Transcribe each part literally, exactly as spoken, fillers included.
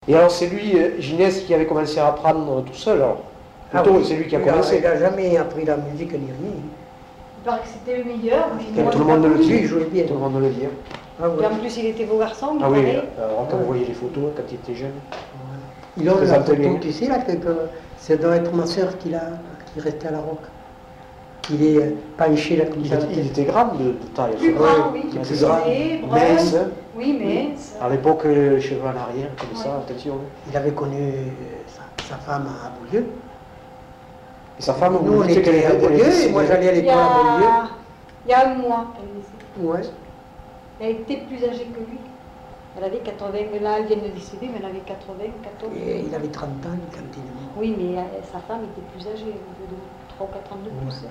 Et alors c'est lui, euh, Ginès, qui avait commencé à apprendre tout seul, alors plutôt, ah oui, c'est lui qui a il commencé. A, il n'a jamais appris la musique ni rien. Il paraît que c'était le meilleur, mais moi, tout le monde le dit, il jouait bien. Tout le monde le dit. Ah, ouais. Et en plus il était beau garçon, il Ah oui, paraît. alors quand vous voyez les photos, quand il était jeune. Ouais. Il a la photo, tu sais, là, que ça doit être ma soeur qui, qui restait à la roque. Il est penché là comme il ça. Était, il était grand de, de taille. Plus grand, oui. Il Plus grand. Mince. Oui, mais... À l'époque, les cheveux en arrière, comme ouais. ça, attention. Il avait connu sa, sa femme à Beaulieu. Et sa femme, nous, on était à Beaulieu, et moi j'allais à l'école à Beaulieu. Il y a un mois qu'elle est décédée. Ouais. Elle était plus âgée que lui. Elle avait quatre-vingts, là elle vient de décéder, mais elle avait quatre-vingts, quatorze. Et il avait trente ans quand il est mort. Oui, mais sa femme était plus âgée, de trois ou quatre ans de plus. Ouais,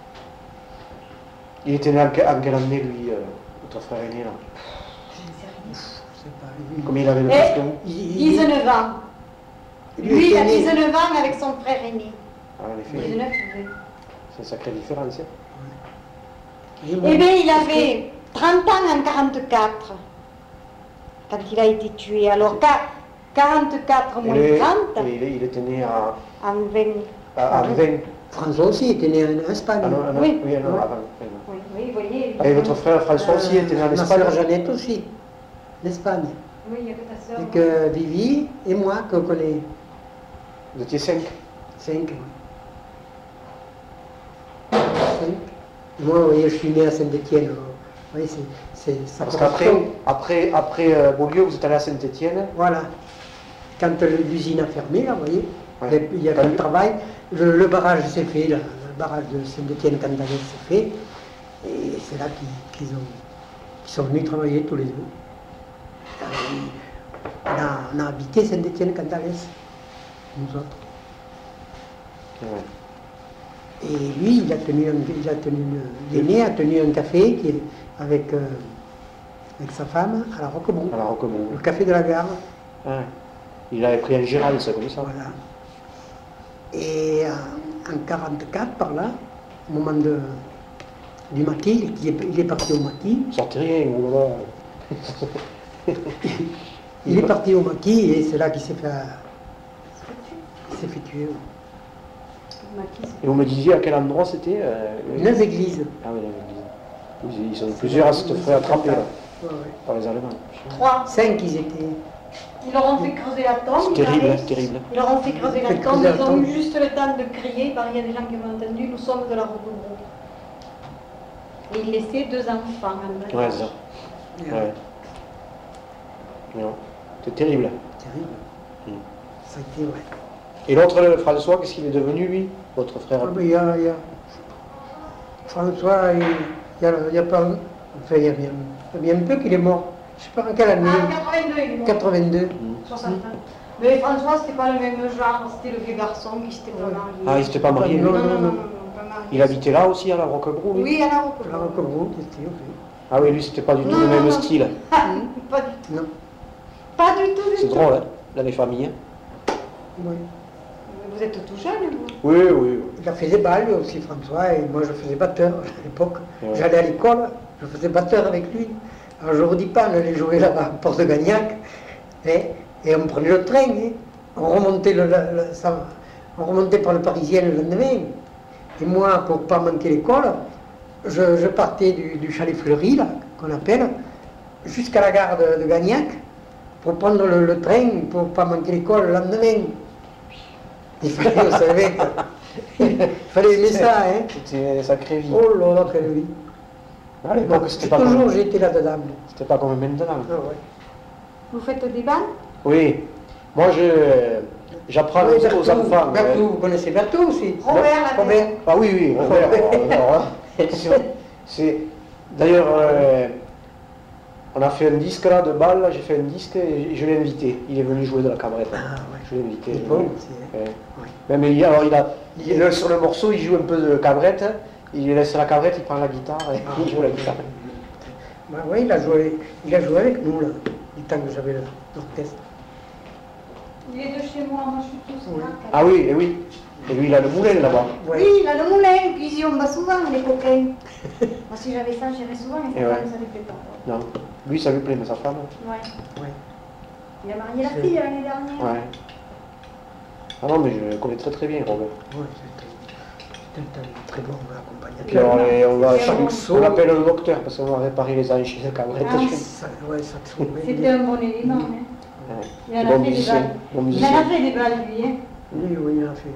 il était né en quelle année, lui, euh, votre frère aîné, là? Je ne sais rien. Je sais pas. Combien il avait de plus que dix-neuf ans. Lui, il a dix-neuf ans avec son frère aîné. Ah, en effet. dix-neuf, oui. C'est une sacrée différence. Hein. Eh bien, il avait trente ans en quarante-quatre, quand il a été tué. Alors, quarante-quatre moins trente... Il, il était né à... En vingt. À, à vingt. François aussi était né en Espagne. Ah non, non, oui, oui, non, oui. avant. Oui, oui, vous voyez. Et votre frère François euh, aussi était né en Espagne. Ma soeur Jeannette aussi, l'Espagne. Oui, il y a que ta soeur. Et que Vivi et moi qu'on connaît. Vous étiez cinq. Cinq, oui. Cinq. Moi, vous voyez, je suis né à Saint-Étienne. Oui, c'est ça. Parce qu'après, après, après euh, Beaulieu, vous êtes allé à Saint-Étienne. Voilà. Quand l'usine a fermé, là, vous voyez, ouais. il y a pas de travail. Le, le barrage s'est fait, là, le barrage de Saint-Étienne-Cantalès s'est fait. Et c'est là qu'ils qu qu sont venus travailler tous les deux. On a, on a habité Saint-Étienne-Cantalès, nous autres. Ouais. Et lui, il a tenu, un, il a tenu, l'aîné a tenu un café qui est avec, euh, avec sa femme à la Roquebrune. À la Roquebrune. Le café de la gare. Ouais. Il avait pris un Gérald, ça, comme ça. Voilà. Et en quarante-quatre, par là, au moment de, du maquis, il est, il est parti au maquis. Sortez rien, ou là. Il est parti au maquis et c'est là qu'il s'est fait, s'est fait tuer. Et vous me disiez à quel endroit c'était euh, Neuf églises. Ah oui, neuf églises. Ils sont plusieurs à se faire attraper là, ouais, ouais. par les Allemands. Trois. Cinq ils étaient. Ils leur ont fait creuser la tombe. C'est terrible, hein, terrible. Ils leur ont fait creuser la tombe, ils ont eu juste le temps de crier, il y a des gens qui m'ont entendu, nous sommes de la Roquebrune. Et ils laissaient deux enfants en ouais, ça. Ouais. Ouais. Non. C'est terrible. Terrible. Mmh. Ça a été, ouais. Et l'autre, François, qu'est-ce qu'il est devenu, lui, votre frère? Ah, ben, il y a, il y a... François, il y a, il y a pas... Enfin, il y a bien, il y a bien un peu qu'il est mort. Je ne sais pas en quelle année. Ah, quatre-vingt-deux, il est mort. quatre-vingt-deux. Mmh. soixante ans. Mais François, c'était pas le même genre, c'était le vieux garçon qui s'était pas marié. Ah, il s'était pas marié, non, lui. non, non, non, non, pas marié. Il habitait là aussi, à la Roquebrune? Oui, à la Roquebrune. La Roquebrune, c'était, oui. Ah oui, lui, c'était pas du tout non, le même non, style. Pas du tout. Non. Pas du tout, du C'est tout. drôle, hein, dans les familles. Hein. Oui. Vous êtes tout jeune, vous? Oui, oui, oui. Il a fait bal, lui aussi, François, et moi je faisais batteur à l'époque. Ouais. J'allais à l'école, je faisais batteur avec lui. Alors je ne vous dis pas, on allait jouer là-bas à Porte de Gagnac, et, et on prenait le train, hein. on, remontait le, le, le, ça, on remontait par le Parisien le lendemain. Et moi, pour ne pas manquer l'école, je, je partais du, du Chalet Fleuri, là, qu'on appelle, jusqu'à la gare de, de Gagnac, pour prendre le, le train, pour ne pas manquer l'école le lendemain. Il fallait, vous savez, il fallait aimer ça, hein. C'était une sacrée vie. Oh là là, quelle vie. À l'époque, c'était pas toujours comme... j'étais là-dedans. C'était pas comme maintenant. Ah, ouais. Vous faites des balles? Oui. Moi, je... J'apprends Oui, aux, Berthoud, aux enfants. Berthoud, euh... vous connaissez Berthoud aussi? Robert, la Robert. Ah oui, oui, Robert. alors, alors, c'est... D'ailleurs, euh... on a fait un disque là de balle, j'ai fait un disque et je l'ai invité. Il est venu jouer de la cabrette. Ah, ouais. Je l'ai invité. Il est bon aussi. Hein. Ouais. Ouais. Même il, alors, il a, il, le, sur le morceau, il joue un peu de cabrette. Il laisse la cabrette, il prend la guitare et ah, il joue la guitare. Bah, oui, il a, joué, il a joué avec nous, là, du temps que j'avais l'orchestre. Il est de chez moi, moi je suis tout seul. Oui. Ah oui, et oui. Et lui, il a le moulin là-bas. Ouais. Oui, il a le moulin, puis ici on va souvent, les coquins. Moi si j'avais ça, j'irais souvent, mais Et ça ouais. ne lui plaît pas. Non, lui, ça lui plaît, mais sa femme. Ouais. Ouais. Il a marié la fille l'année dernière. Ouais. Ah non, mais je connais très très bien Robert. Ouais, c'était c'était un très bon Puis on, accompagnateur. est- on, va, C'est bon. on appelle le docteur parce qu'on va réparer les anges de cabrettes. Ah, Ça, ouais, ça te sauvait. C'était un bon élément. Hein. Ouais. Il en Bon a fait des musicien, balles. bon Il en musicien. a fait des balles, lui. Hein. Oui, oui, il a fait.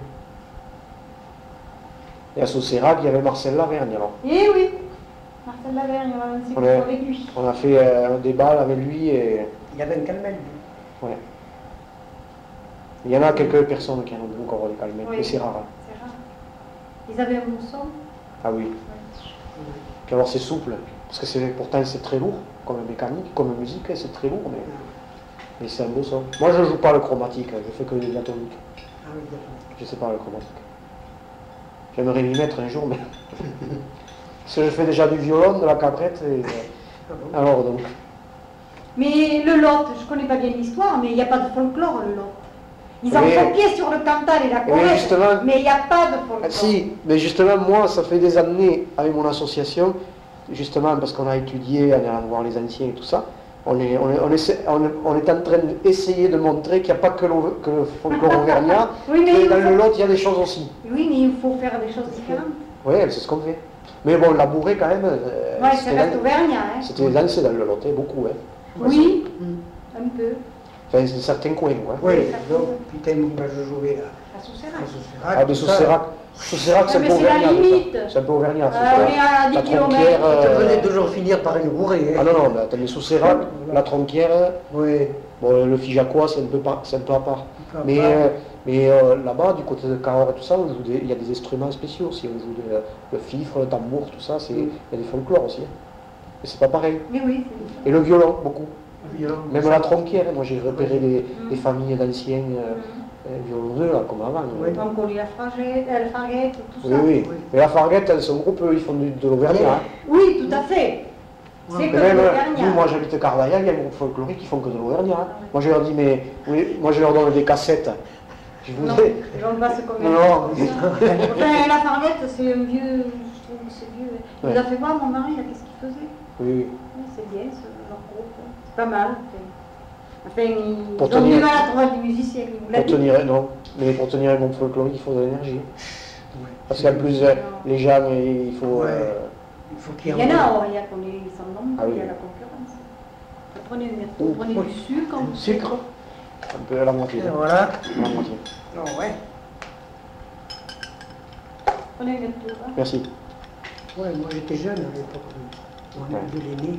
Et à Saucerac, il y avait Marcel Lavergne alors. Eh oui, Marcel Lavergne, on a un On est- avec lui. On a fait euh, un débat avec lui et Il y avait un calmel, lui. ouais. Il y en a quelques personnes qui en ont encore des calmettes, Oui. mais c'est rare. Hein. C'est rare. Ils avaient un bon son. Ah oui. Puis alors c'est souple, parce que c'est pourtant c'est très lourd comme mécanique, comme musique, c'est très lourd, mais, mais c'est un beau son. Moi je joue pas le chromatique, je fais que de l'atomique. Ah oui, d'accord. Je sais pas le chromatique. J'aimerais m'y mettre un jour, mais parce que je fais déjà du violon, de la cabrette, et Ah bon. alors donc. Mais le Lot, je connais pas bien l'histoire, mais il n'y a pas de folklore, le Lot. Ils ont Mais- copié sur le cantal et la Mais corrette, justement- mais il n'y a pas de folklore. Ah, si, mais justement, moi, ça fait des années avec mon association, justement parce qu'on a étudié, en allant voir les anciens et tout ça, on est, on est, on essaie- on est, on est en train d'essayer de montrer qu'il n'y a pas que, l'au- que le folklore auvergnat, Oui, mais que il dans faut- le Lot, il y a des choses aussi. Oui, mais il faut faire des choses différentes. Oui, c'est ce qu'on fait. Mais bon, la bourrée, quand même, euh, Ouais, ça c'était reste lan- auvergnat, hein. c'était lancé dans le Lot, hein, beaucoup. Hein. Oui, Mm. un peu. Enfin, c'est certains coins. Hein. Oui, ça donc, fait- putain, moi je jouais à, À Soucerac. à Saucerac, Ah, de tout ça. Saucerac. Saucerac, c'est Ah, un mais peu c'est la auvergnat. tout ça. limite. C'est un peu auvergnat. Ah, Saucerac. on est à La dix tronquière. kilomètres. Ça euh, venait toujours finir par une bourrée. Hein. Ah non, non, mais attendez, Saucerac, la tronquière, Oui. bon, le Figeacois, c'est un peu par- c'est un peu à part. Peu à Mais, part. euh, mais euh, là-bas, du côté de Cahors et tout ça, on joue des- il y a des instruments spéciaux aussi. On joue des- le fifre, le tambour, tout ça, c'est- il Mm. y a des folklores aussi. hein. Et c'est pas pareil. Mais oui, c'est Et le violon, beaucoup. Violon. Même la tronquière, hein. Moi j'ai repéré des, Mm. des familles d'anciens euh, euh, violonneux, là, comme avant. Oui. euh. Donc on lit la farguette, euh, la farguette, tout Oui, ça. oui. Oui. Mais la Farguette, elles sont groupe, eux, ils font du- de l'Auvergnat. hein. Oui, tout à fait. C'est Ouais. que Mais même, euh, l'Auvergnat. nous, moi j'habite Cardaillac, il y a un groupe folklorique qui font que de l'Auvergnat. hein. Moi je leur dis, mais oui, moi je leur donne des cassettes. Je vous Non, ai- j'en passe comme Non, non. Enfin, la farguette, c'est un vieux. Je trouve que c'est vieux. Il Ouais. a fait voir mon mari, là, qu'est-ce qu'il faisait. Oui, oui. Oui, c'est bien, ce leur groupe. C'est pas mal. Enfin, enfin ils Pour ont tenir- du mal à trouver des musiciens. Ils vous Pour l'avez dit. tenir, non, mais pour tenir un groupe folklorique, il faut de l'énergie. Ouais. Parce qu'en plus, euh, les gens, il faut. Ouais. euh, Il faut qu'il Il y en a, oh, il y a qu'on est sans nombre, Ah oui. il y a la concurrence. Vous prenez, Oh, vous prenez oui. du sucre. du sucre, un peu à la moitié. Et voilà. La moitié. Non, ouais. Prenez une tour. Hein. Merci. Ouais, moi j'étais jeune à l'époque. On Ouais. est de l'aîné.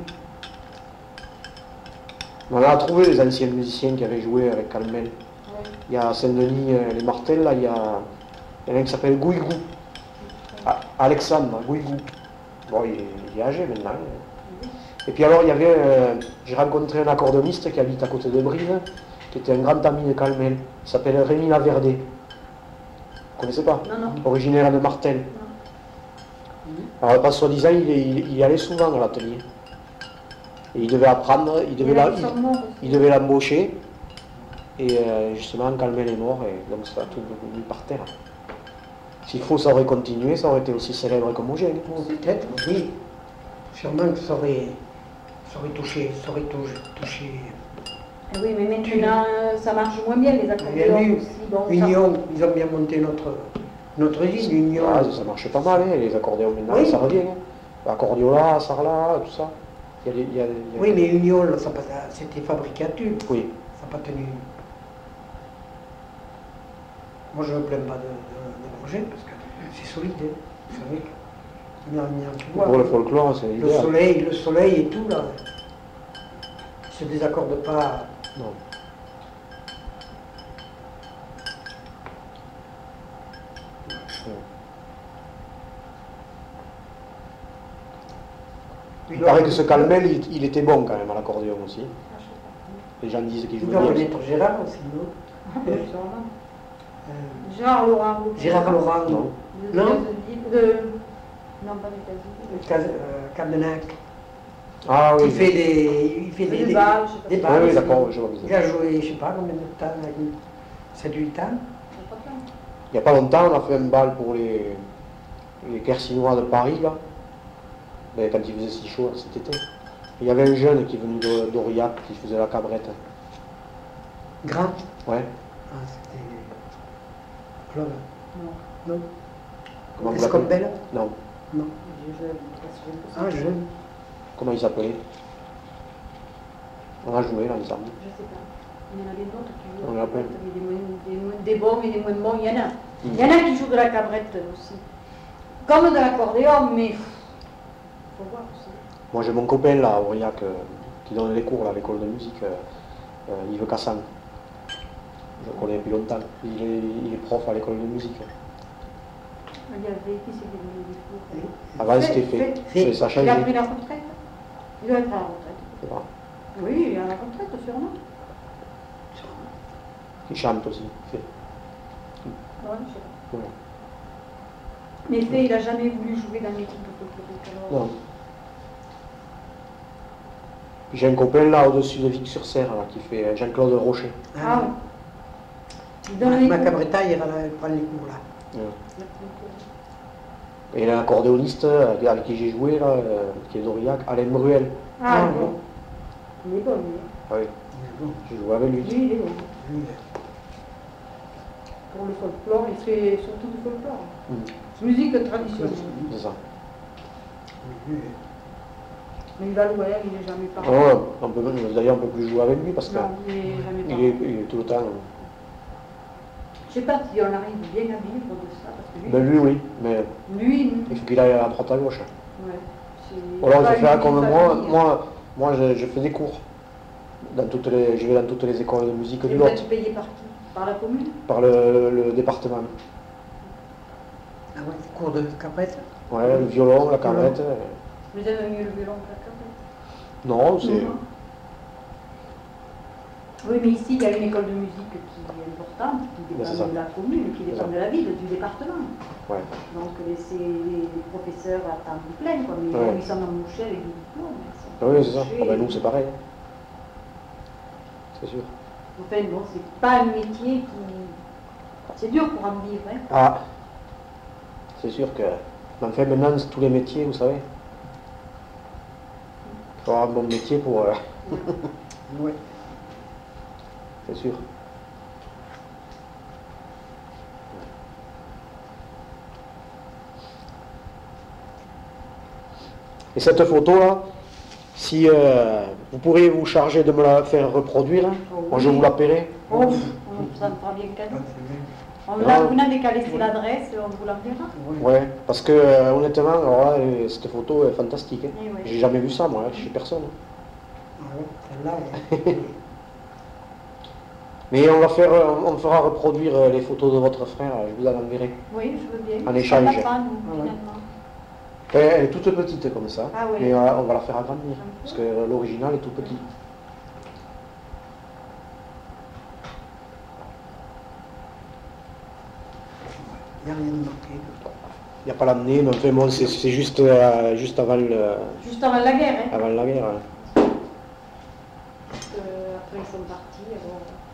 On a trouvé les anciens musiciens qui avaient joué avec Calmel. Ouais. Il y a à Saint-Denis, euh, les Martels, là, il y a, il y en a un qui s'appelle Gouigou. Ah, Alexandre Gouigou. Bon, il est, il est âgé maintenant. hein. Et puis alors, il y avait, euh, j'ai rencontré un accordoniste qui habite à côté de Brive, qui était un grand ami de Calmel. Il s'appelle Rémi Laverdé. Vous connaissez pas? Non, non. Originaire de Martel. Alors, pas soi-disant, il, est- il, il y allait souvent à l'atelier. Et il devait apprendre, il devait, Il y en a la- qui il- sont morts aussi. il devait l'embaucher. Et euh, justement, Calmel est mort, et donc ça a tout mis par terre. S'il faut, ça aurait continué, ça aurait été aussi célèbre comme Eugène. Bon, peut-être, oui. Sûrement que ça aurait, ça aurait touché, ça aurait touché. touché. Ah oui, mais maintenant, euh, ça marche moins bien, les Il y a accordéons eu aussi. Bon, ça- Union, ils ont bien monté notre, notre usine, Union. Ah, ça marche pas mal, hein, les accordéons maintenant, Oui. ça revient. Hein. L'accordiola, sarla, tout ça. Il y a des- il y a des- il y a- Oui, mais Union, là, ça pas- c'était fabricature. Oui. Ça n'a pas tenu. Moi, je ne me plains pas de, de, de projet parce que c'est solide. Hein. Vous savez que- il y a- il y a un pouvoir. Pour le folklore, c'est Le idéal. soleil, le soleil et tout, là. Se désaccorde pas. Non. Il paraît que ce Calmel, il, il était bon quand même à l'accordéon aussi. Ah, je sais pas. Les gens disent qu'il Tu jouait dois bien. connaître Gérard aussi, non Ah, ben, sûrement. Euh, Gérard Laurent. Gérard Laurent, Non. De, Non. de, de- non, pas des États-Unis. Cas- euh, Cadenac. Ah oui. Il fait des. Il fait Des des, des, balles, je sais pas. des Oui, balles oui, aussi. d'accord, je vois bien. Il a joué, je sais pas combien de temps, avec sept huit ans. Il n'y a pas longtemps, on a fait un bal pour les, les Kersinois de Paris, là. Mais quand il faisait si chaud, cet été. Il y avait un jeune qui est venu de- d'Aurillac, qui faisait la cabrette. Grand. Ouais. Ah, c'était... Claude. Non. Non. Comment vous Est-ce qu'on l'appelez? belle? Non. Non. Je, je, je, Ah, jeune. Comment il s'appelait? On a joué là ensemble. Je sais pas. Il y en a des autres qui jouent. On l'appelle. Des, moins- des, moins- des bons et des moins bons, il y en a. Mm. Il y en a qui jouent de la cabrette aussi. Comme de l'accordéon, mais il faut voir aussi. Moi j'ai mon copain là, à Aurillac, euh, qui donne les cours là, à l'école de musique, euh, euh, Yves Cassan. Je le connais depuis longtemps. Il est, il est prof à l'école de musique. Il y avait qui c'est qui donnait des cours. Avant Fait, c'était fait. fait. C'est- Ça a Il changé. a pris la retraite. Il doit être à la retraite. C'est vrai. Oui, il est à la retraite, sûrement. Il chante aussi. Fait. Ouais, je sais pas. Ouais. Mais fait, il n'a jamais voulu jouer dans l'équipe folklorique. Alors... Non. Puis j'ai un copain là au-dessus de Vic-sur-Serre là, qui fait euh, Jean-Claude Rocher. Ah oui. Il donne Ma, les ma cours. cabretta, il va prendre les cours là. Ouais. Et il y a un accordéoniste euh, avec qui j'ai joué là, euh, qui est d'Aurillac, Alain Bruel. Ah, Ah, bon. Il est bon, lui. Ah oui, Bon, j'ai joué avec lui. Lui, il est bon. lui, Pour le folklore, il fait surtout du folklore. Mm. Musique traditionnelle. C'est ça. lui, Mais il va loin, il n'est jamais parti. Oh, on peut, d'ailleurs on ne peut plus jouer avec lui parce que Non, il n'est jamais il parti. est, il est tout le temps. Je ne sais pas si on arrive bien à vivre de ça, parce que lui, Ben lui oui, mais lui, il faut qu'il aille à droite à gauche. ouais, c'est Ou alors pas je fais une comme famille. moi, moi, moi je, je fais des cours. Dans toutes les, je vais dans toutes les écoles de musique Et du vous Lot, êtes payé par qui? Par la commune? par le, le département. ah ouais, cours de cabrette. Ouais, le violon, la carrette. euh, Vous avez mieux le violon que la cabrette? Non, c'est. Mhm. Oui, mais ici, il y a une école de musique qui est importante, qui Ben, c'est dépend ça. de la commune, qui C'est dépend ça. de la ville, du département. Ouais. Donc, les- c'est les, les professeurs à temps plein, quoi, mais Ouais. bon, ils sont embauchés avec des diplômes. ils sont Ah oui, c'est ça. embauchés. Ah ben nous c'est pareil. C'est sûr. Enfin, bon, c'est pas un métier qui... C'est dur pour en vivre, hein. Ah, c'est sûr que. Mais enfin, maintenant, c'est tous les métiers, vous savez. Il faut avoir un bon métier pour. euh, Ouais. c'est sûr. Et cette photo-là, si euh, vous pourriez vous charger de me la faire reproduire, Oh, moi je oui. vous la paierai. Oh, on- ça me fera bien cadeau. Ah, c'est bien. On Non. l'a- vous n'avez qu'à laisser l'adresse, on vous l'enverra. Ouais. Ouais, parce que euh, honnêtement, alors là, euh, cette photo est fantastique. hein. Eh ouais. J'ai jamais vu ça, moi, hein, chez personne. Ah ouais, celle-là, ouais. Mais on va faire, euh, on fera reproduire euh, les photos de votre frère, je vous en enverrai. Oui, je veux bien. En Ça échange. va pas, nous, Ah ouais. finalement. Enfin, elle est toute petite comme ça, Ah ouais. mais euh, on va la faire agrandir, parce que euh, l'original est tout petit. Il n'y a rien de marqué. Il n'y a pas l'année, mais enfin bon, c'est c'est juste, euh, juste avant, le, Juste avant la guerre, hein. avant la guerre. hein. Parce que après ils sont partis, alors...